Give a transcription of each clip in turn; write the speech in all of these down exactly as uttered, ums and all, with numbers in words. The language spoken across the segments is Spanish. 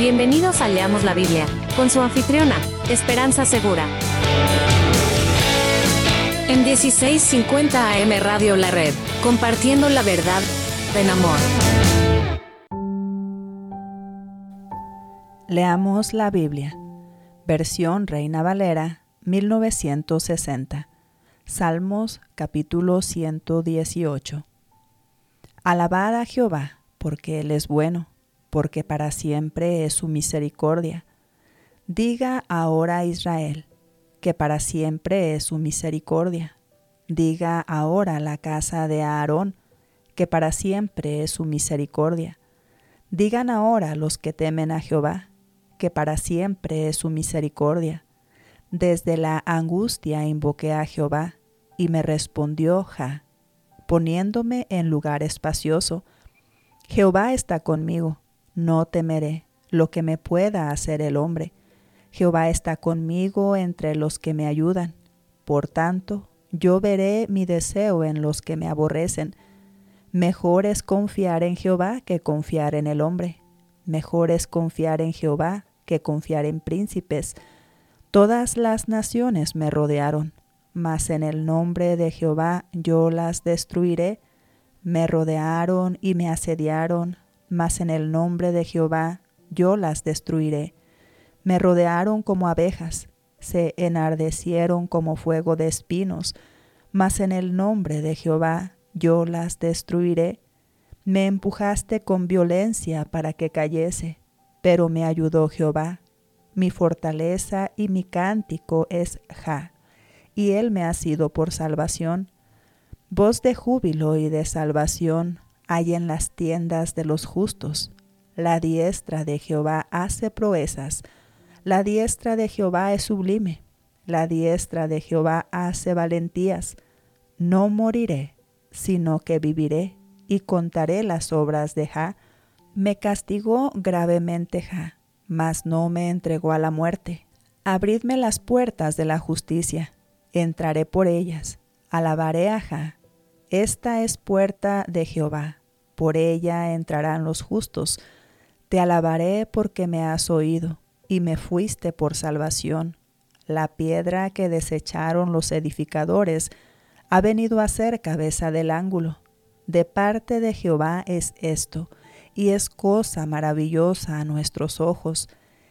Bienvenidos a Leamos la Biblia, con su anfitriona, Esperanza Segura. En dieciséis cincuenta A M Radio La Red, compartiendo la verdad en amor. Leamos la Biblia, versión Reina Valera, mil novecientos sesenta. Salmos capítulo ciento dieciocho. Alabad a Jehová, porque Él es bueno, porque para siempre es su misericordia. Diga ahora Israel, que para siempre es su misericordia. Diga ahora la casa de Aarón, que para siempre es su misericordia. Digan ahora los que temen a Jehová, que para siempre es su misericordia. Desde la angustia invoqué a Jehová, y me respondió Jah, poniéndome en lugar espacioso. Jehová está conmigo, no temeré lo que me pueda hacer el hombre. Jehová está conmigo entre los que me ayudan. Por tanto, yo veré mi deseo en los que me aborrecen. Mejor es confiar en Jehová que confiar en el hombre. Mejor es confiar en Jehová que confiar en príncipes. Todas las naciones me rodearon, mas en el nombre de Jehová yo las destruiré. Me rodearon y me asediaron, mas en el nombre de Jehová yo las destruiré. Me rodearon como abejas, se enardecieron como fuego de espinos, mas en el nombre de Jehová yo las destruiré. Me empujaste con violencia para que cayese, pero me ayudó Jehová. Mi fortaleza y mi cántico es Jah, y él me ha sido por salvación. Voz de júbilo y de salvación hay en las tiendas de los justos. La diestra de Jehová hace proezas. La diestra de Jehová es sublime. La diestra de Jehová hace valentías. No moriré, sino que viviré, y contaré las obras de Jah. Me castigó gravemente Jah, mas no me entregó a la muerte. Abridme las puertas de la justicia, entraré por ellas, alabaré a Jah. Esta es puerta de Jehová, por ella entrarán los justos. Te alabaré porque me has oído, y me fuiste por salvación. La piedra que desecharon los edificadores ha venido a ser cabeza del ángulo. De parte de Jehová es esto, y es cosa maravillosa a nuestros ojos.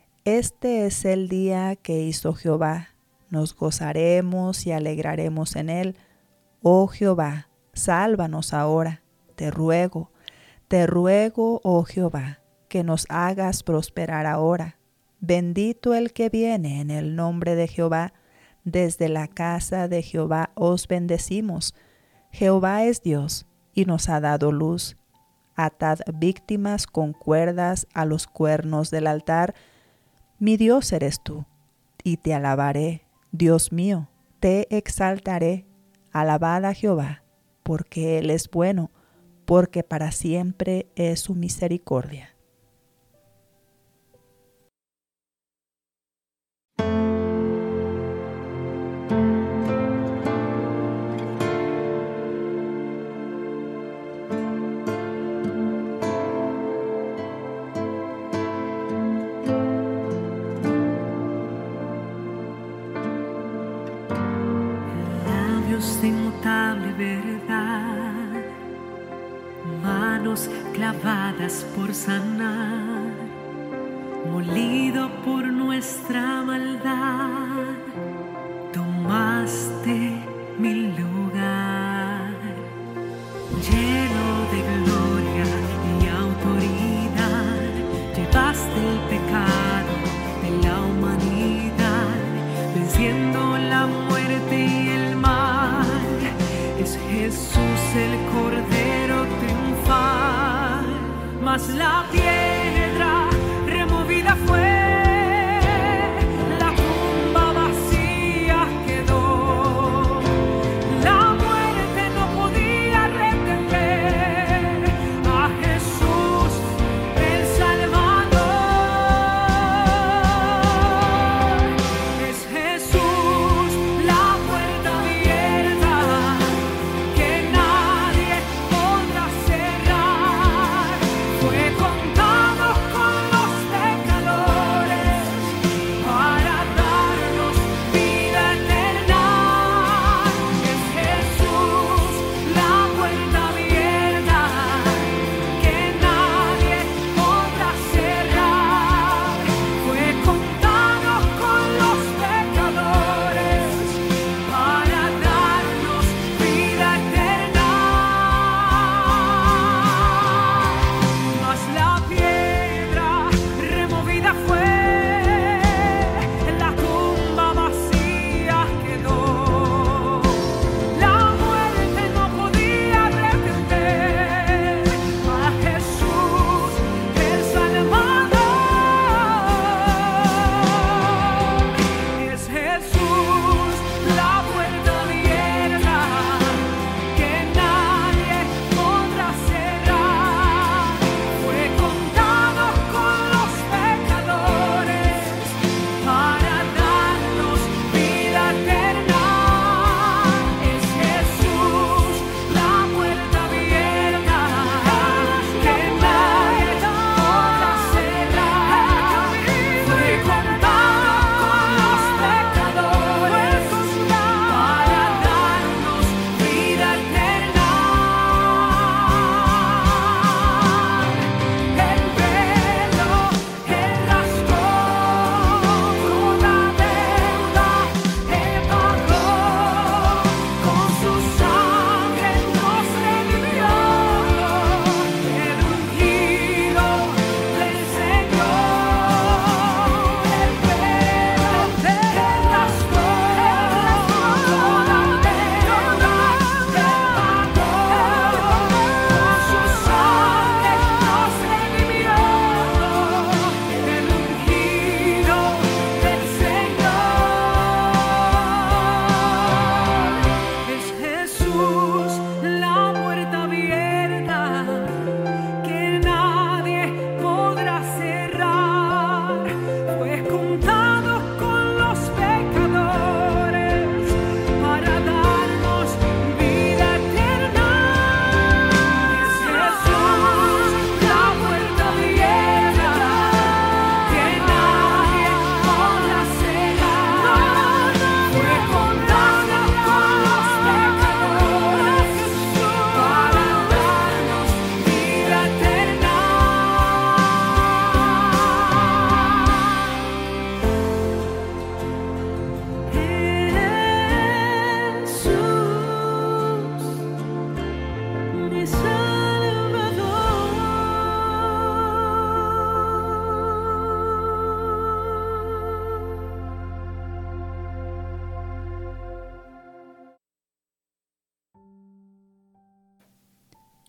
Este es el día que hizo Jehová. Nos gozaremos y alegraremos en él. Oh Jehová, sálvanos ahora. Te ruego, te ruego, oh Jehová, que nos hagas prosperar ahora. Bendito el que viene en el nombre de Jehová. Desde la casa de Jehová os bendecimos. Jehová es Dios, y nos ha dado luz. Atad víctimas con cuerdas a los cuernos del altar. Mi Dios eres tú, y te alabaré. Dios mío, te exaltaré. Alabad a Jehová, porque Él es bueno, porque para siempre es su misericordia. De inmutable verdad, manos clavadas por sanar, molido por nuestra maldad, tomaste mi lugar, lleno de gloria y autoridad, llevaste el pecado de la humanidad, venciendo la muerte y el mal. Es Jesús el Cordero triunfal, mas la piedra removida fue. Fue contado con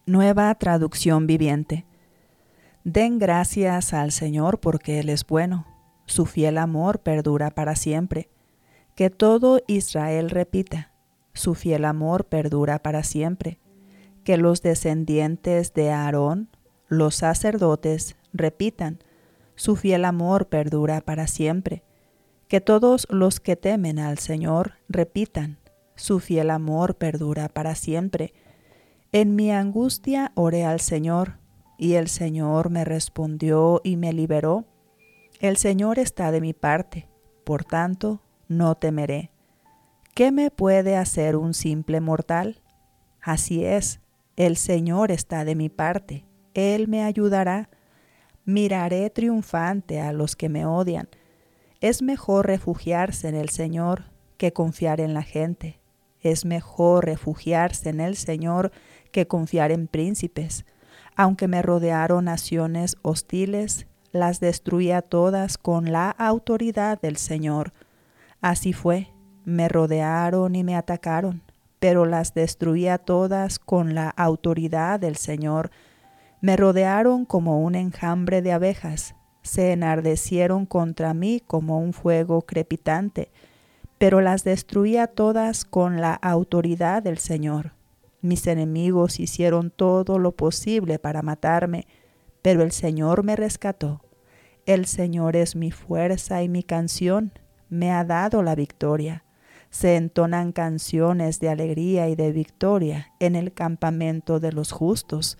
Nueva traducción viviente. Den gracias al Señor porque Él es bueno. Su fiel amor perdura para siempre. Que todo Israel repita, su fiel amor perdura para siempre. Que los descendientes de Aarón, los sacerdotes, repitan, su fiel amor perdura para siempre. Que todos los que temen al Señor repitan, su fiel amor perdura para siempre. En mi angustia oré al Señor, y el Señor me respondió y me liberó. El Señor está de mi parte, por tanto, no temeré. ¿Qué me puede hacer un simple mortal? Así es, el Señor está de mi parte, Él me ayudará. Miraré triunfante a los que me odian. Es mejor refugiarse en el Señor que confiar en la gente. Es mejor refugiarse en el Señor que confiar en príncipes. Aunque me rodearon naciones hostiles, las destruí a todas con la autoridad del Señor. Así fue, me rodearon y me atacaron, pero las destruí a todas con la autoridad del Señor. Me rodearon como un enjambre de abejas, se enardecieron contra mí como un fuego crepitante, pero las destruí a todas con la autoridad del Señor. Mis enemigos hicieron todo lo posible para matarme, pero el Señor me rescató. El Señor es mi fuerza y mi canción, me ha dado la victoria. Se entonan canciones de alegría y de victoria en el campamento de los justos.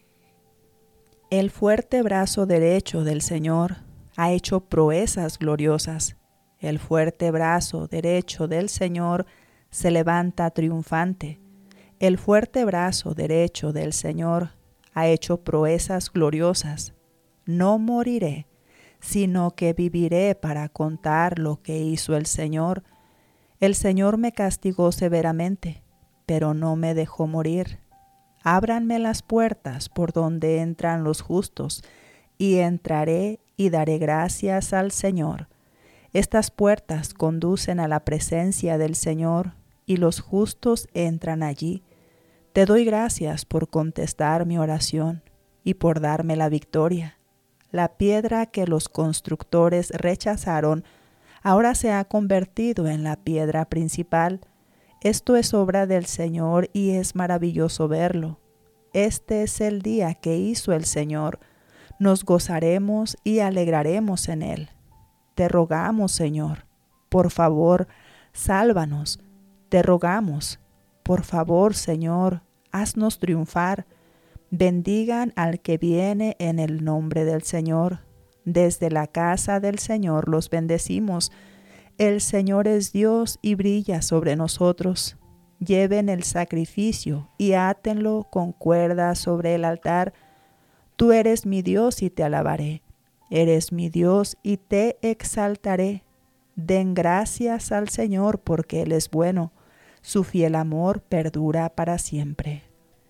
El fuerte brazo derecho del Señor ha hecho proezas gloriosas. El fuerte brazo derecho del Señor se levanta triunfante. El fuerte brazo derecho del Señor ha hecho proezas gloriosas. No moriré, sino que viviré para contar lo que hizo el Señor. El Señor me castigó severamente, pero no me dejó morir. Ábranme las puertas por donde entran los justos, y entraré y daré gracias al Señor. Estas puertas conducen a la presencia del Señor, y los justos entran allí. Te doy gracias por contestar mi oración y por darme la victoria. La piedra que los constructores rechazaron ahora se ha convertido en la piedra principal. Esto es obra del Señor y es maravilloso verlo. Este es el día que hizo el Señor. Nos gozaremos y alegraremos en él. Te rogamos, Señor, por favor, sálvanos. Te rogamos, por favor, Señor, haznos triunfar. Bendigan al que viene en el nombre del Señor. Desde la casa del Señor los bendecimos. El Señor es Dios y brilla sobre nosotros. Lleven el sacrificio y átenlo con cuerdas sobre el altar. Tú eres mi Dios y te alabaré. Eres mi Dios y te exaltaré. Den gracias al Señor porque Él es bueno. Su fiel amor perdura para siempre.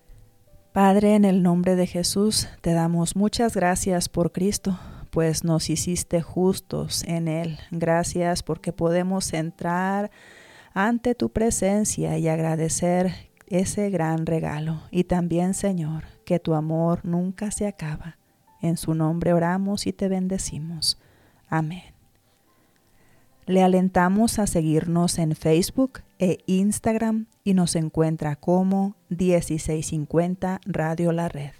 Padre, en el nombre de Jesús, te damos muchas gracias por Cristo, pues nos hiciste justos en Él. Gracias porque podemos entrar ante tu presencia y agradecer ese gran regalo. Y también, Señor, que tu amor nunca se acaba. En su nombre oramos y te bendecimos. Amén. Le alentamos a seguirnos en Facebook e Instagram y nos encuentra como dieciséis cincuenta Radio La Red.